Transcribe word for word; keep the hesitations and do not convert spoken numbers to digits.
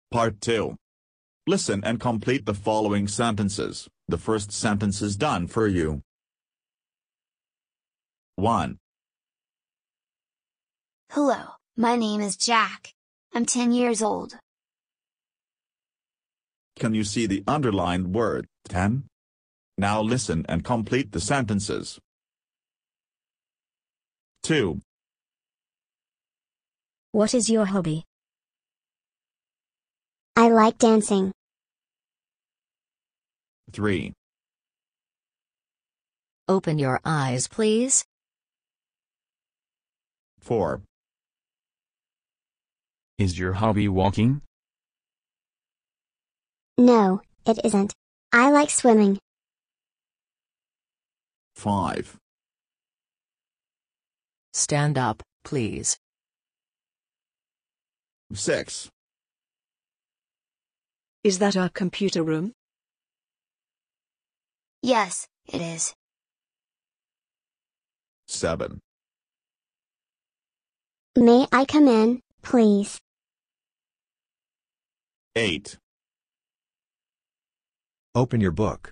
Part two. Listen and complete the following sentences. The first sentence is done for you. one. Hello, my name is Jack. I'm ten years old. Can you see the underlined word, ten? Now listen and complete the sentences. two. What is your hobby? I like dancing. three. Open your eyes, please. four. Is your hobby walking? No, it isn't. I like swimming. five. Stand up, please. six. Is that our computer room? Yes, it is. seven. May I come in, please? eight. Open your book.